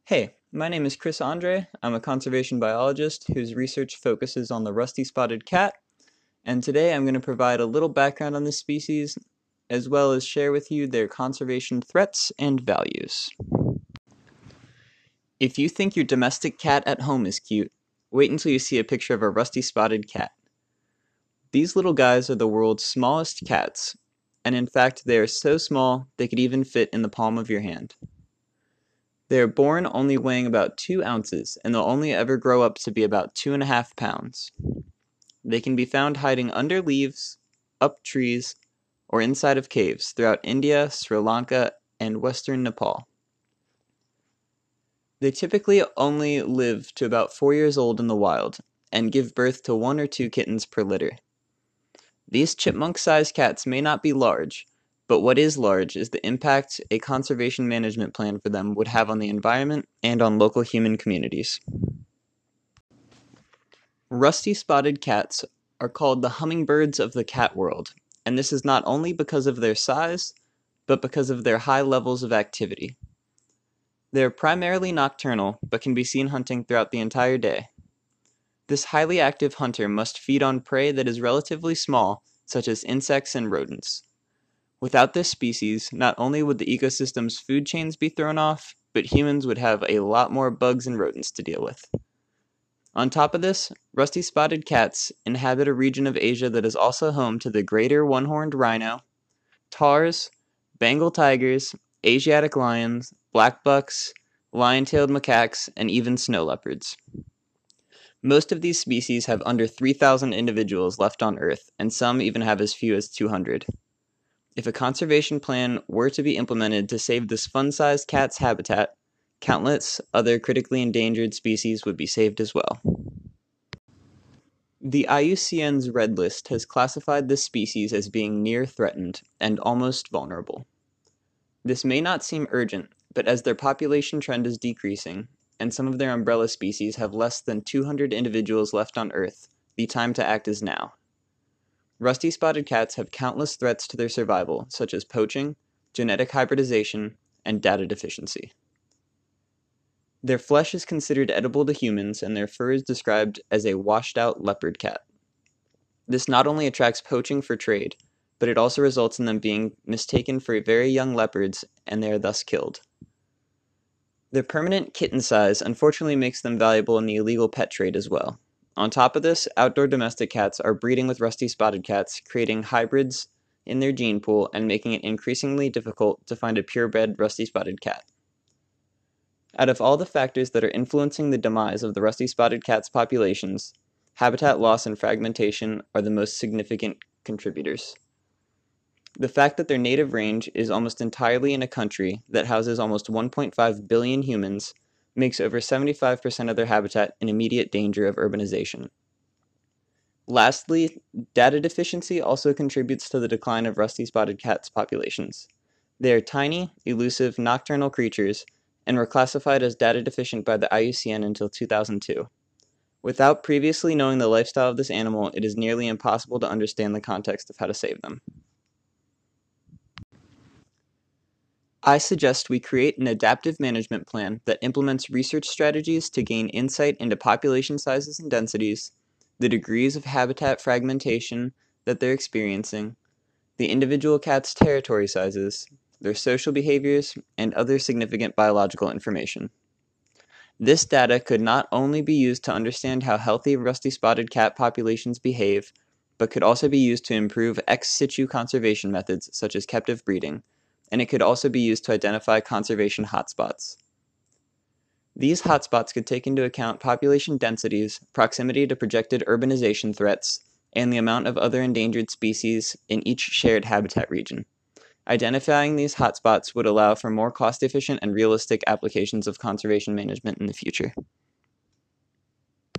Hey, my name is Chris Andre. I'm a conservation biologist whose research focuses on the rusty-spotted cat, and today I'm going to provide a little background on this species, as well as share with you their conservation threats and values. If you think your domestic cat at home is cute, wait until you see a picture of a rusty-spotted cat. These little guys are the world's smallest cats, and in fact they are so small they could even fit in the palm of your hand. They are born only weighing about 2 ounces, and they'll only ever grow up to be about 2.5 pounds. They can be found hiding under leaves, up trees, or inside of caves throughout India, Sri Lanka, and western Nepal. They typically only live to about 4 years old in the wild, and give birth to 1 or 2 kittens per litter. These chipmunk-sized cats may not be large, but what is large is the impact a conservation management plan for them would have on the environment and on local human communities. Rusty-spotted cats are called the hummingbirds of the cat world, and this is not only because of their size, but because of their high levels of activity. They are primarily nocturnal, but can be seen hunting throughout the entire day. This highly active hunter must feed on prey that is relatively small, such as insects and rodents. Without this species, not only would the ecosystem's food chains be thrown off, but humans would have a lot more bugs and rodents to deal with. On top of this, rusty-spotted cats inhabit a region of Asia that is also home to the greater one-horned rhino, taurs, Bengal tigers, Asiatic lions, black bucks, lion-tailed macaques, and even snow leopards. Most of these species have under 3,000 individuals left on Earth, and some even have as few as 200. If a conservation plan were to be implemented to save this fun-sized cat's habitat, countless other critically endangered species would be saved as well. The IUCN's Red List has classified this species as being near threatened and almost vulnerable. This may not seem urgent, but as their population trend is decreasing, and some of their umbrella species have less than 200 individuals left on Earth, the time to act is now. Rusty-spotted cats have countless threats to their survival, such as poaching, genetic hybridization, and data deficiency. Their flesh is considered edible to humans, and their fur is described as a washed-out leopard cat. This not only attracts poaching for trade, but it also results in them being mistaken for very young leopards, and they are thus killed. Their permanent kitten size unfortunately makes them valuable in the illegal pet trade as well. On top of this, outdoor domestic cats are breeding with rusty-spotted cats, creating hybrids in their gene pool and making it increasingly difficult to find a purebred rusty-spotted cat. Out of all the factors that are influencing the demise of the rusty-spotted cat's populations, habitat loss and fragmentation are the most significant contributors. The fact that their native range is almost entirely in a country that houses almost 1.5 billion humans makes over 75% of their habitat in immediate danger of urbanization. Lastly, data deficiency also contributes to the decline of rusty-spotted cats' populations. They are tiny, elusive, nocturnal creatures, and were classified as data deficient by the IUCN until 2002. Without previously knowing the lifestyle of this animal, it is nearly impossible to understand the context of how to save them. I suggest we create an adaptive management plan that implements research strategies to gain insight into population sizes and densities, the degrees of habitat fragmentation that they're experiencing, the individual cats' territory sizes, their social behaviors, and other significant biological information. This data could not only be used to understand how healthy rusty-spotted cat populations behave, but could also be used to improve ex situ conservation methods such as captive breeding, and it could also be used to identify conservation hotspots. These hotspots could take into account population densities, proximity to projected urbanization threats, and the amount of other endangered species in each shared habitat region. Identifying these hotspots would allow for more cost-efficient and realistic applications of conservation management in the future.